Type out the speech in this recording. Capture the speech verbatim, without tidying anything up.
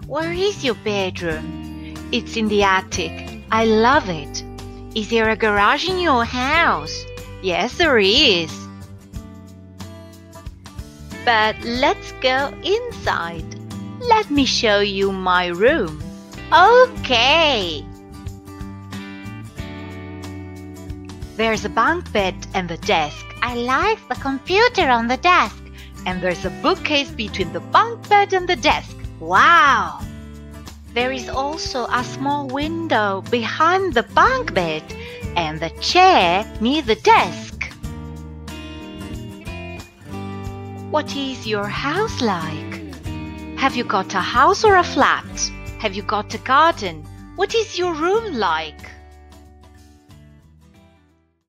Where is your bedroom? It's in the attic. I love it. Is there a garage in your house? Yes, there is. But let's go inside. Let me show you my room. Okay. There's a bunk bed and a desk. I like the computer on the desk. And there's a bookcase between the bunk bed and the desk. Wow! There is also a small window behind the bunk bed and the chair near the desk. What is your house like? Have you got a house or a flat? Have you got a garden? What is your room like?